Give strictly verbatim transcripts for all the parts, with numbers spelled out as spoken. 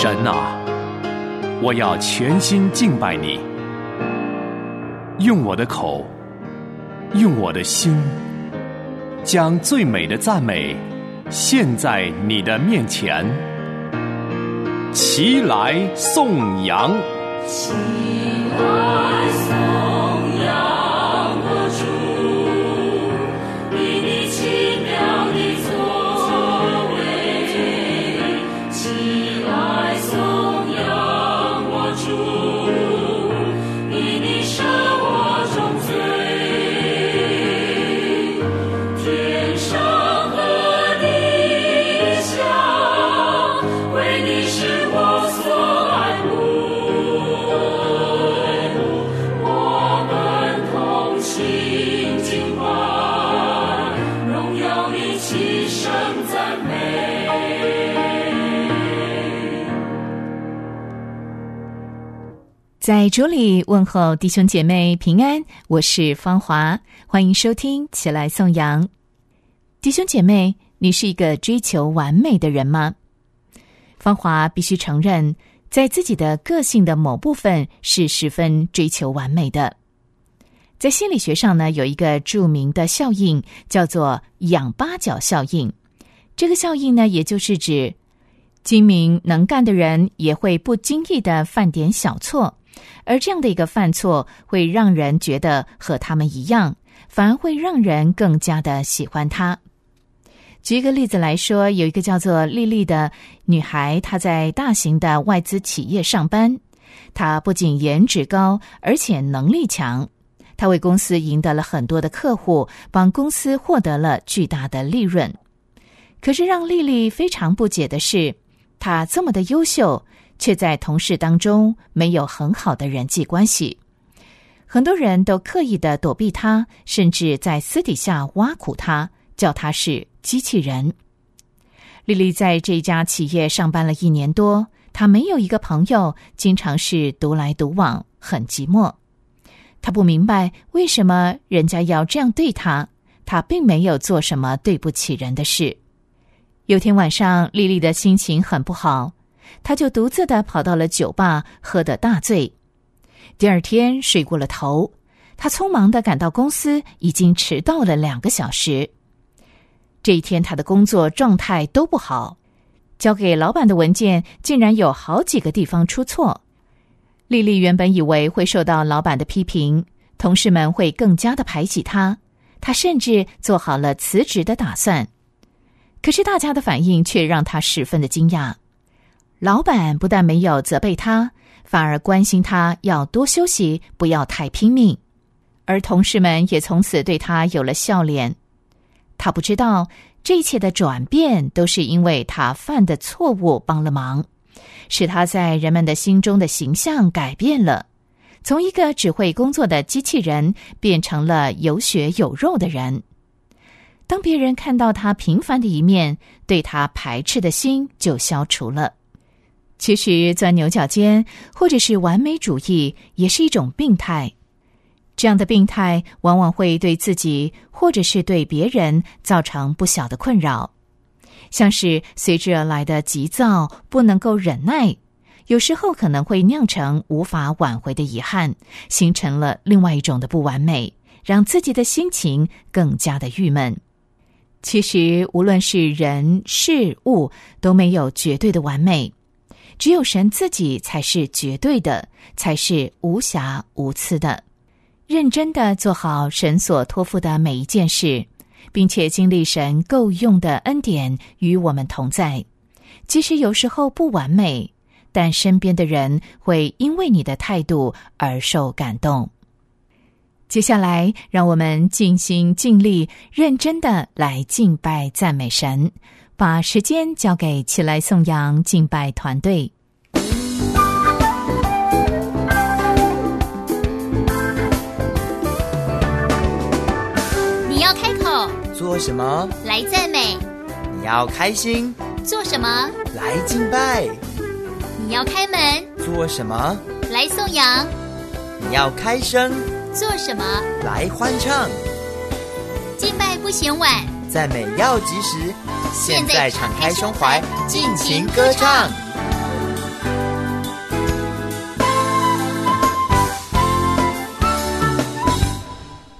神啊，我要全心敬拜你，用我的口，用我的心，将最美的赞美献在你的面前。齐来颂扬， 齐来颂扬我主，以你奇妙的作为。齐来颂扬我主，以你赦我众罪。天上和地下，为你是我所爱慕，我们同心敬拜，荣耀你齐声赞美。 在主里问候弟兄姐妹平安，我是芳华，欢迎收听起来颂扬。弟兄姐妹，你是一个追求完美的人吗？芳华必须承认，在自己的个性的某部分是十分追求完美的。在心理学上呢，有一个著名的效应叫做仰八角效应。这个效应呢，也就是指精明能干的人也会不经意地犯点小错，而这样的一个犯错会让人觉得和他们一样，反而会让人更加的喜欢他。举一个例子来说，有一个叫做丽丽的女孩，她在大型的外资企业上班。她不仅颜值高，而且能力强。她为公司赢得了很多的客户，帮公司获得了巨大的利润。可是让丽丽非常不解的是，她这么的优秀，却在同事当中没有很好的人际关系。很多人都刻意的躲避她，甚至在私底下挖苦她，叫她是机器人。丽丽在这家企业上班了一年多，她没有一个朋友，经常是独来独往，很寂寞。她不明白为什么人家要这样对她，她并没有做什么对不起人的事。有天晚上，丽丽的心情很不好，她就独自的跑到了酒吧，喝得大醉。第二天睡过了头，她匆忙的赶到公司，已经迟到了两个小时。这一天他的工作状态都不好，交给老板的文件竟然有好几个地方出错。丽丽原本以为会受到老板的批评，同事们会更加的排挤她，她甚至做好了辞职的打算。可是大家的反应却让她十分的惊讶。老板不但没有责备她，反而关心她要多休息，不要太拼命。而同事们也从此对她有了笑脸。他不知道，这一切的转变都是因为他犯的错误帮了忙，使他在人们的心中的形象改变了，从一个只会工作的机器人变成了有血有肉的人。当别人看到他平凡的一面，对他排斥的心就消除了。其实钻牛角尖或者是完美主义也是一种病态，这样的病态往往会对自己或者是对别人造成不小的困扰，像是随之而来的急躁，不能够忍耐，有时候可能会酿成无法挽回的遗憾，形成了另外一种的不完美，让自己的心情更加的郁闷。其实无论是人事物都没有绝对的完美，只有神自己才是绝对的，才是无瑕无疵的。认真的做好神所托付的每一件事，并且经历神够用的恩典与我们同在。即使有时候不完美，但身边的人会因为你的态度而受感动。接下来，让我们尽心尽力，认真的来敬拜赞美神，把时间交给起来颂扬敬拜团队。 你要开口做什么？ 来赞美。 你要开心做什么？ 来敬拜。 你要开门做什么？ 来颂扬。 你要开声做什么？ 来欢唱。 敬拜不嫌晚， 赞美要及时。现在敞开胸怀，尽情歌唱。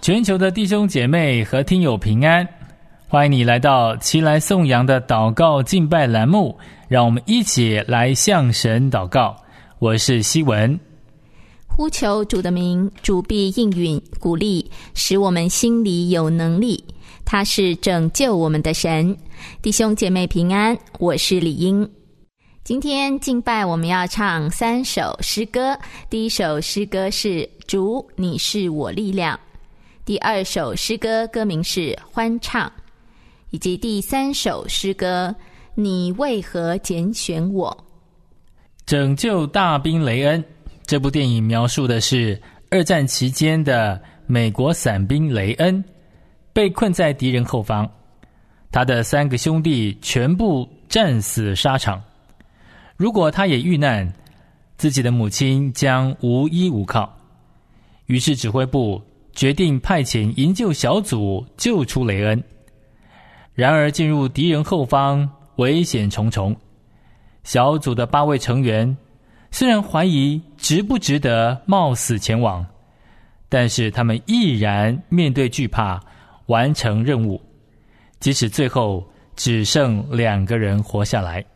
全球的弟兄姐妹和听友平安，欢迎你来到齐来颂扬的祷告敬拜栏目，让我们一起来向神祷告。我是希文。 呼求主的名，主必应允鼓励，使我们心里有能力。他是拯救我们的神。弟兄姐妹平安，我是李英。今天敬拜我们要唱三首诗歌，第一首诗歌是主，你是我力量。第二首诗歌歌名是欢唱，以及第三首诗歌你为何拣选我。 拯救大兵雷恩这部电影描述的是二战期间的美国伞兵雷恩被困在敌人后方，他的三个兄弟全部战死沙场。如果他也遇难，自己的母亲将无依无靠。于是指挥部决定派遣营救小组救出雷恩。然而进入敌人后方，危险重重。小组的八位成员虽然怀疑值不值得冒死前往，但是他们毅然面对惧怕，完成任务，即使最后只剩两个人活下来。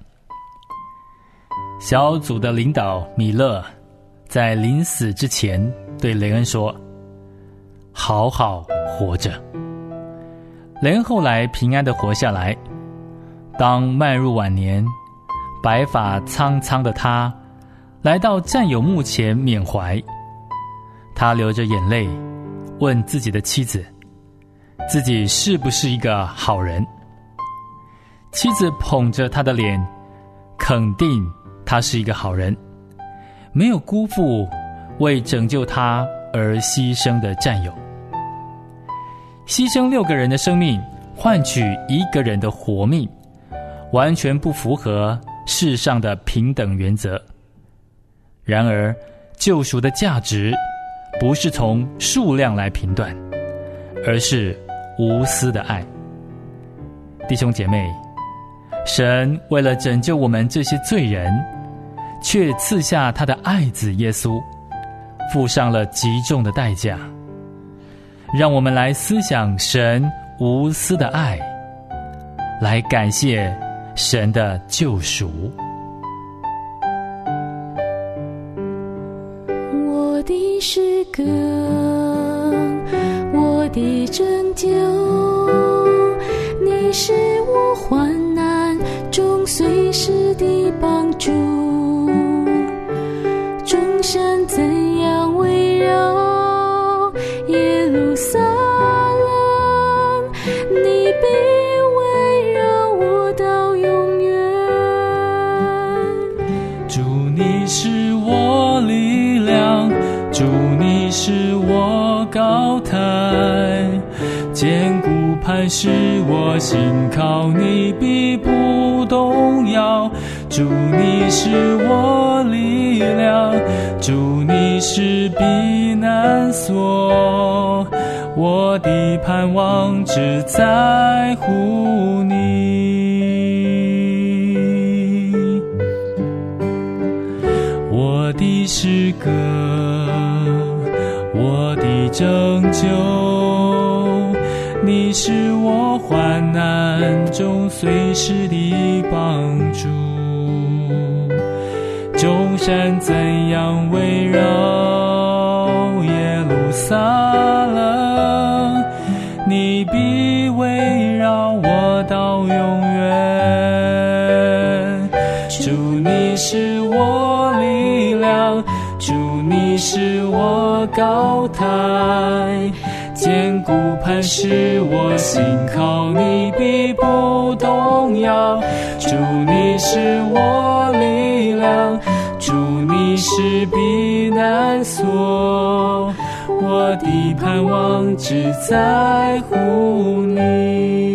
小组的领导米勒在临死之前对雷恩说，好好活着。雷恩后来平安地活下来。当迈入晚年，白发苍苍的他来到战友墓前缅怀，他流着眼泪问自己的妻子，自己是不是一个好人。妻子捧着他的脸，肯定他是一个好人，没有辜负为拯救他而牺牲的战友。牺牲六个人的生命，换取一个人的活命，完全不符合世上的平等原则。然而，救赎的价值不是从数量来评断，而是无私的爱。弟兄姐妹，神为了拯救我们这些罪人，却赐下他的爱子耶稣，付上了极重的代价。让我们来思想神无私的爱，来感谢神的救赎。 我的诗歌，我的拯救，你是我患难中随时的帮助。众山怎样围绕耶路撒冷，你必围绕我到永远。 主，你是我力量，主，你是我高台，坚固磐石我心靠，你必不动摇。主，你是我力量，主，你是避难所，我的盼望只在乎你。我的诗歌，我的拯救，你是我患难中随时的帮助。众山怎样围绕耶路撒冷，你必围绕我到永远。主，你是我力量，主，你是我高台，坚固磐石我心靠，你必不动摇。主，你是我力量，主，你是避难所，我的盼望只在乎你。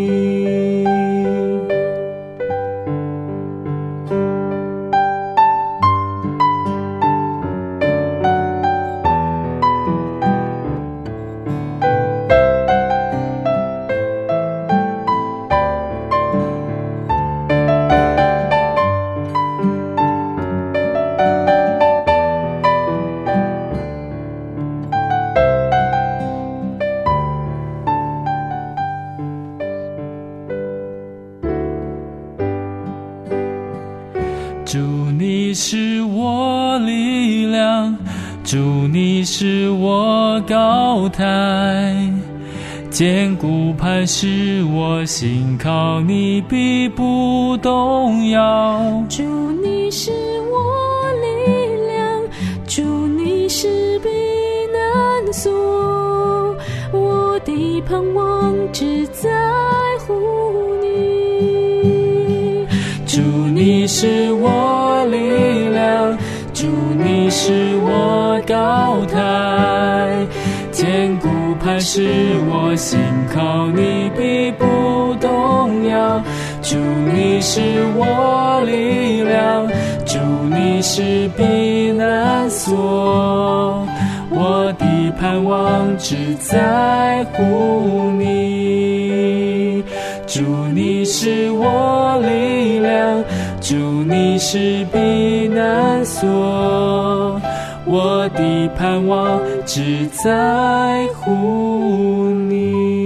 你是我力量，主你是我高台，坚固磐石我心靠，你必不动摇。 主你是我力量，主你是避难所，我的盼望只在乎你。 主你是我力量，主你是我高台，坚固磐石我心靠，你必不动摇。主你是我力量，主你是避难所，我的盼望只在乎你。主你是我力量，主你是避难所，我的盼望只在乎你。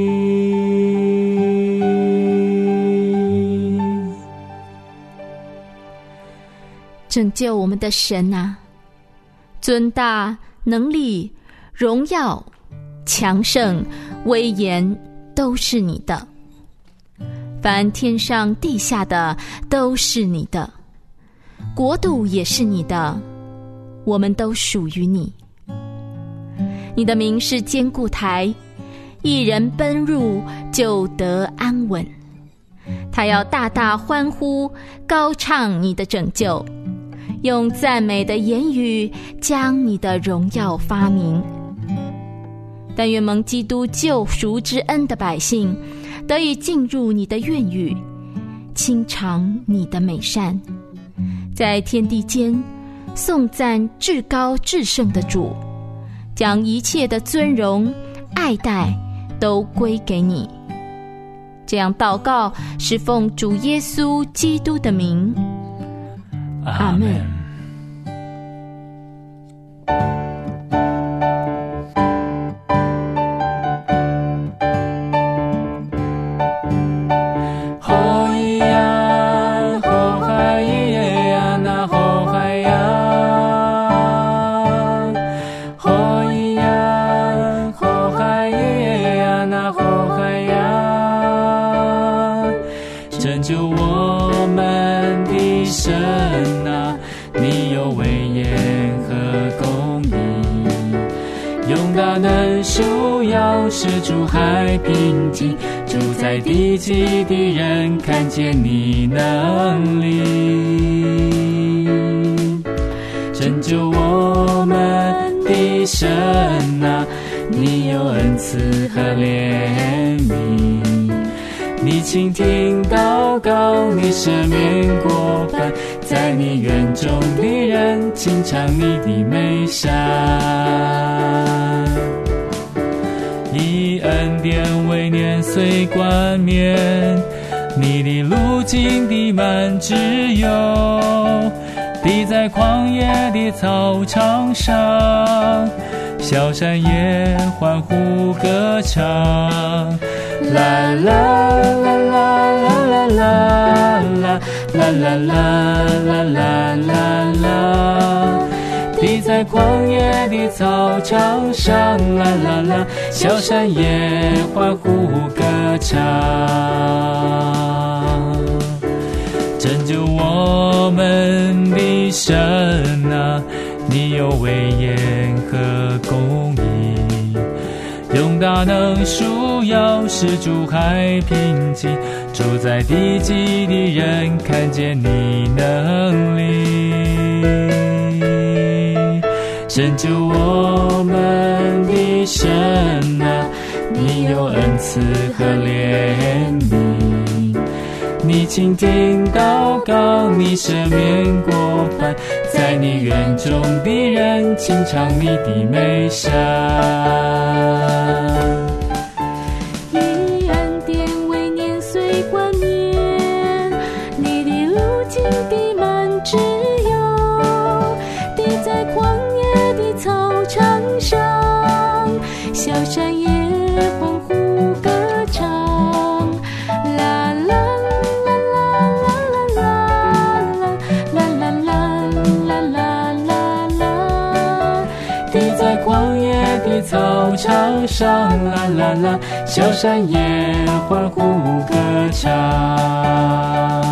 拯救我们的神啊，尊大、能力、荣耀、强盛、威严都是你的，凡天上地下的都是你的，国度也是你的，我们都属于你。你的名是坚固台，一人奔入就得安稳。他要大大欢呼，高唱你的拯救，用赞美的言语将你的荣耀发明。但愿蒙基督救赎之恩的百姓得以进入你的院宇，亲尝你的美善，在天地间颂赞至高至圣的主，将一切的尊荣爱戴都归给你。这样祷告是奉主耶稣基督的名，阿们。 是主海平静，住在地极的人看见你能力，拯救我们的神啊，你有恩慈和怜悯，你倾听祷告，你赦免过犯，在你园中的人亲尝你的美善。以恩典为年岁冠冕，你的路径地满之有，地在旷野的草场上，小山也欢呼歌唱，啦啦啦啦啦啦啦啦啦啦啦啦啦啦，地在旷野的草场上，啦啦啦，小山也欢呼歌唱。拯救我们的神啊，你有威严和公义，用大能束腰，使主海平静，住在地极的人看见你能力，拯救我们的神啊，你有恩慈和怜悯，你倾听祷告，你赦免过犯，在你园中的人亲尝你的美善。 以恩典为年岁冠冕，你的路径地满之有，地在旷野的草场上，小山也欢呼歌唱，啦啦啦啦啦啦啦啦啦啦啦场上，啦啦啦，小山也欢呼歌唱。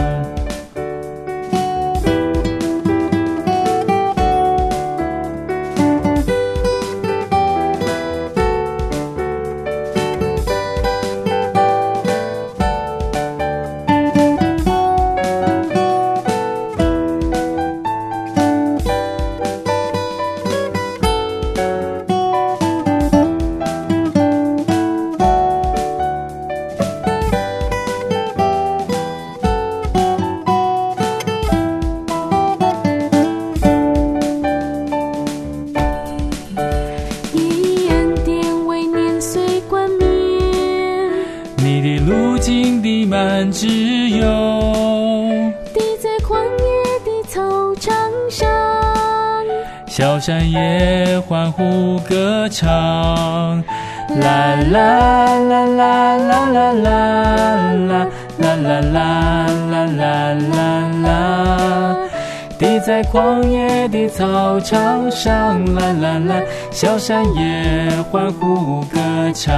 自由，地在旷野的草场上， 小山也欢呼歌唱，啦啦啦啦啦啦啦啦啦啦啦啦啦啦，地在旷野的草场上，啦啦啦，小山也欢呼歌唱。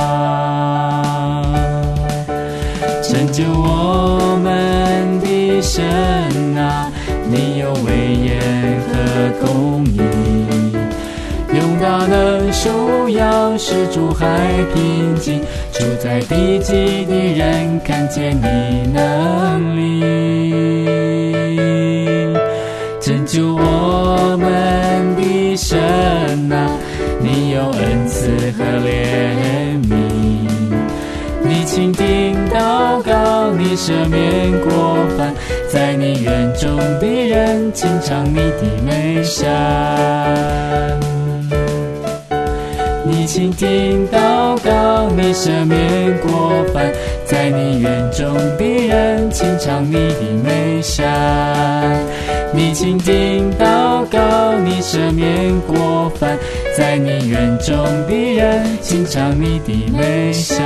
拯救我们的神啊，你有威严和公义，用大能收养使主海平静，住在地极的人看见你能力。拯救我们的神啊，你有恩慈和怜悯，你倾听祷告，你赦免过犯，在你园中的人轻唱你的美善。你倾听祷告，你赦免过犯，在你园中的人轻唱你的美善。你倾听祷告，你赦免过犯，在你园中的人轻唱你的美善。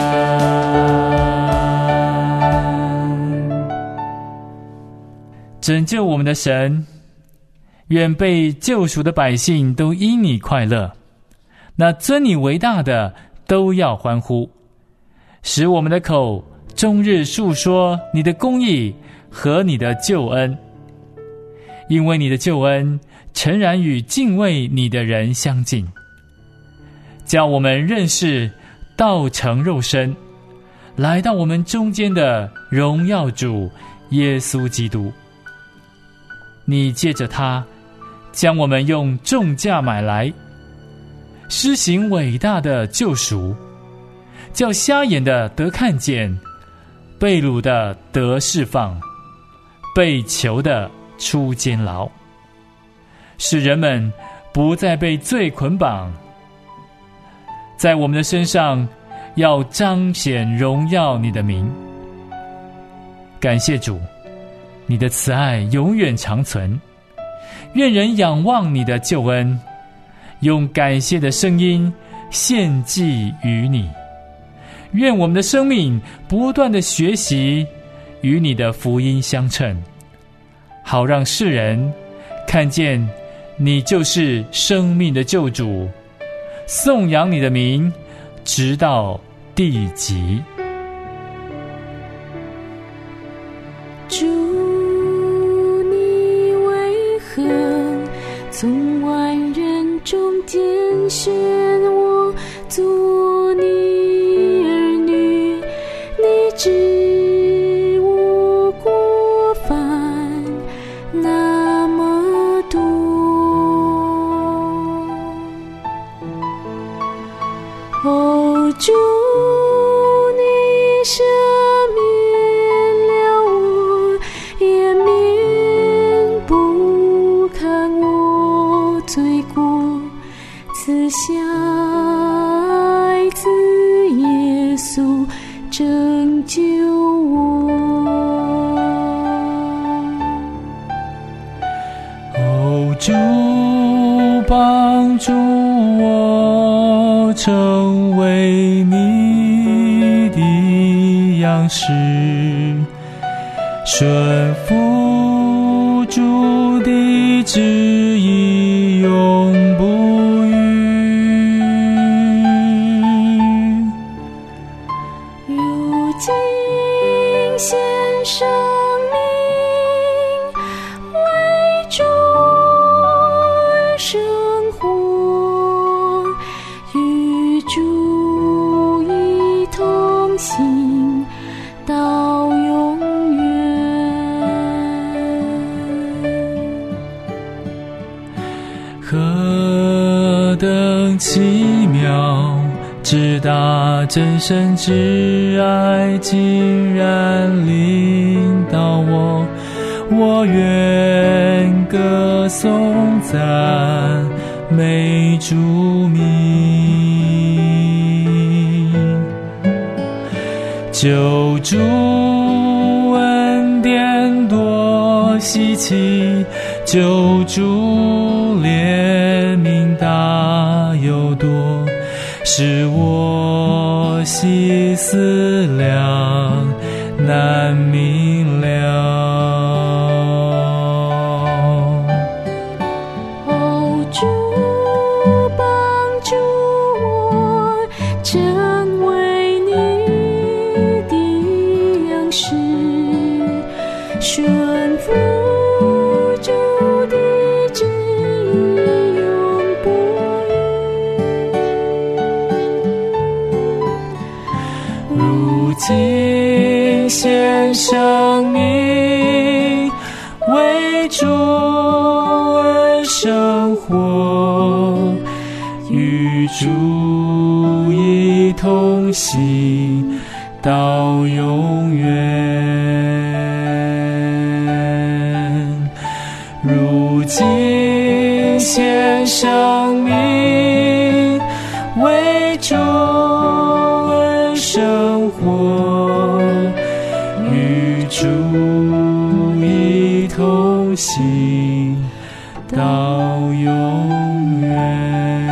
拯救我们的神，愿被救赎的百姓都因你快乐，那尊你为大的都要欢呼，使我们的口终日述说你的公义和你的救恩，因为你的救恩诚然与敬畏你的人相近，叫我们认识道成肉身，来到我们中间的荣耀主耶稣基督。你借着他将我们用重价买来，施行伟大的救赎，叫瞎眼的得看见，被掳的得释放，被囚的出监牢，使人们不再被罪捆绑。在我们的身上要彰显荣耀你的名。感谢主，你的慈爱永远长存，愿人仰望你的救恩，用感谢的声音献祭于你。愿我们的生命不断的学习与你的福音相称，好让世人看见你就是生命的救主，颂扬你的名直到地极。 主，你为何从万人中拣选我做你儿女？你知我过犯那么多，哦，主，你赦免了我，也免不看我罪过，赐下爱子耶稣拯救我。 哦，主帮助我成为你的样式，顺服主的旨意，永不渝。 如今献生命为主而生活，与主一同行到永远。 何等奇妙，至大真神之爱竟然临到我，我愿歌颂赞美主名。救主恩典多稀奇，救主怜悯大又多，使我细思量难明了。 哦，主帮助我成为你的样式，顺服主的旨意，永不渝。 如今献生命为主而生活，与主一同行到永远。如今献生命为主而生活，与主一同行到永远。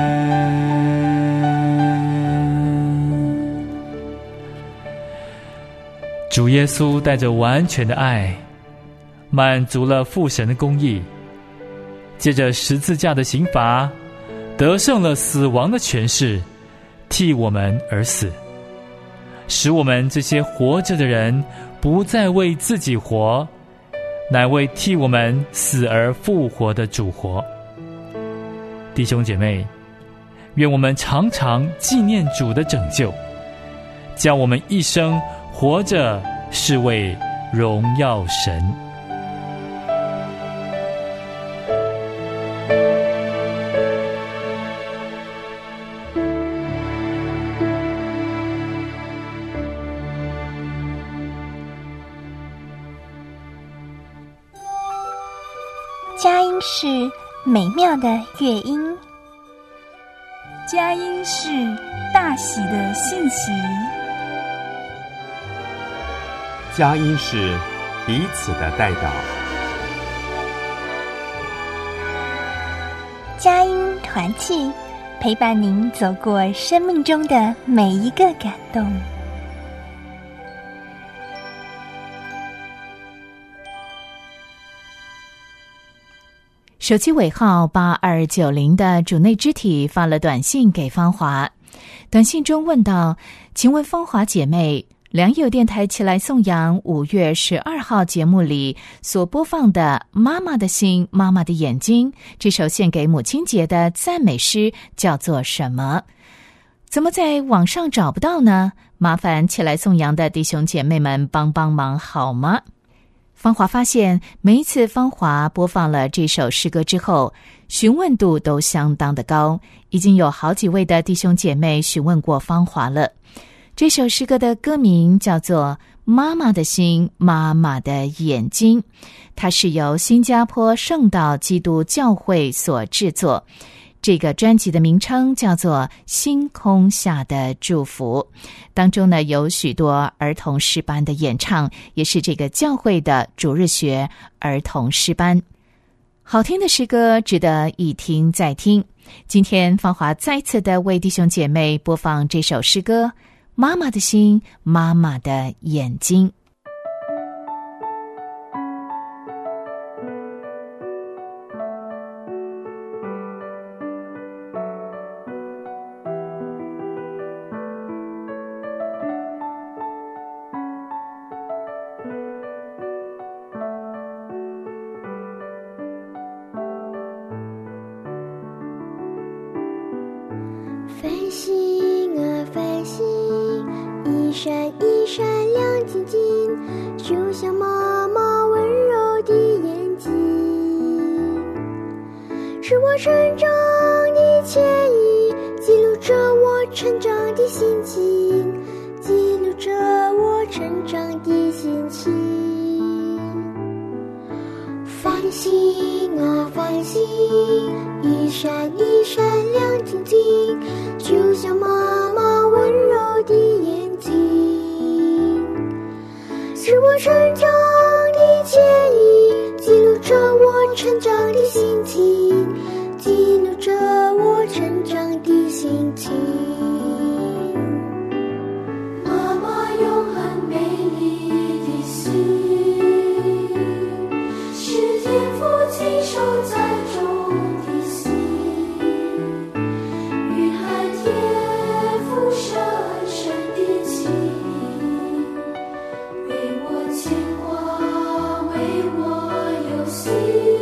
主耶稣带着完全的爱，满足了父神的公义，借着十字架的刑罚，得胜了死亡的权势，替我们而死，使我们这些活着的人不再为自己活，乃为替我们死而复活的主活。弟兄姐妹，愿我们常常纪念主的拯救，叫我们一生活着是为荣耀神。 佳音是美妙的乐音， 佳音是大喜的信息， 佳音是彼此的代祷。 佳音团契陪伴您走过生命中的每一个感动。 手机尾号八二九零的主内肢体发了短信给芳华，短信中问道：请问芳华姐妹，良友电台起来颂扬五月十二号节目里所播放的《妈妈的心，妈妈的眼睛》这首献给母亲节的赞美诗叫做什么？怎么在网上找不到呢？麻烦起来颂扬的弟兄姐妹们帮帮忙好吗？芳华发现，每一次芳华播放了这首诗歌之后，询问度都相当的高，已经有好几位的弟兄姐妹询问过芳华了。这首诗歌的歌名叫做《妈妈的心，妈妈的眼睛》，它是由新加坡圣道基督教会所制作。这个专辑的名称叫做《星空下的祝福》，当中呢有许多儿童诗班的演唱，也是这个教会的主日学儿童诗班。好听的诗歌值得一听再听。今天芳华再次的为弟兄姐妹播放这首诗歌《妈妈的心，妈妈的眼睛》。 星啊繁星，一闪一闪亮晶晶，就像妈妈温柔的眼睛，是我成长的牵引，记录着我成长的心情，记录着我成长的心情。繁星啊繁星，一闪一闪亮晶晶，就像妈妈温柔的眼睛，是我成长的牵引，记录着我成长的心情，记录着我成长的心情。妈妈永恒美丽的心，是天父亲手栽种的心，蕴含天父深深的情，为我牵挂，为我忧心。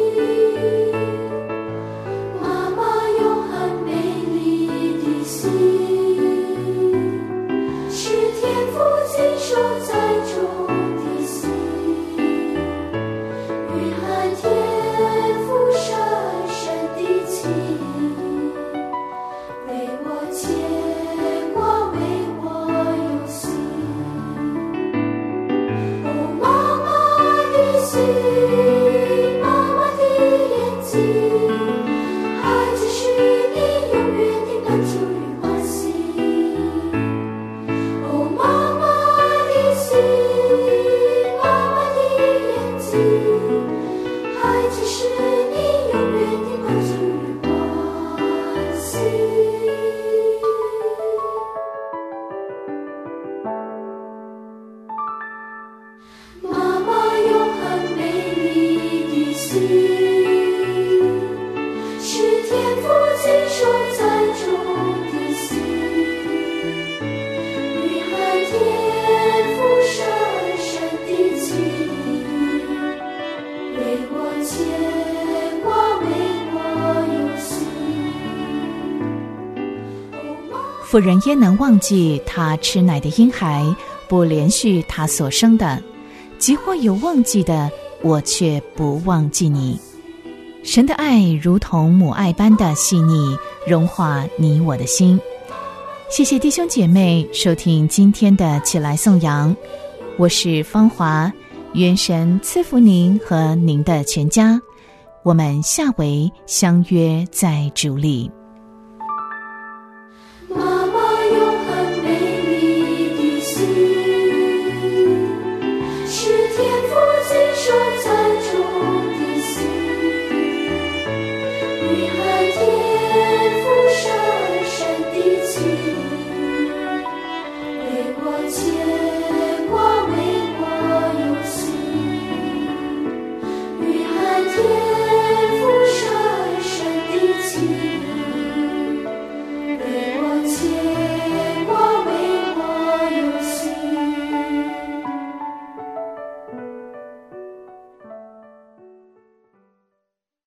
妈妈永恒美丽的心，是天父亲手栽种的心，蕴含天父深深的情，为我牵挂，为我忧心。哦，妈妈的心，妈妈的眼睛，孩子是你永远的感触与关心。哦，妈妈的心，妈妈的眼睛，孩子是你永远的关注与关心。妈妈永恒美丽的心，是天父亲手栽种的心，蕴含天父深深的情，为我牵挂，为我忧心。 妇人焉能忘记她吃奶的婴孩，不连续她所生的？即或有忘记的，我却不忘记你。神的爱如同母爱般的细腻，融化你我的心。谢谢弟兄姐妹收听今天的起来颂扬，我是芳华，愿神赐福您和您的全家，我们下回相约在主里。 妈妈永恒美丽的心，是天父亲手栽种的心，蕴含天父深深的情，为我牵挂，为我忧心，蕴含天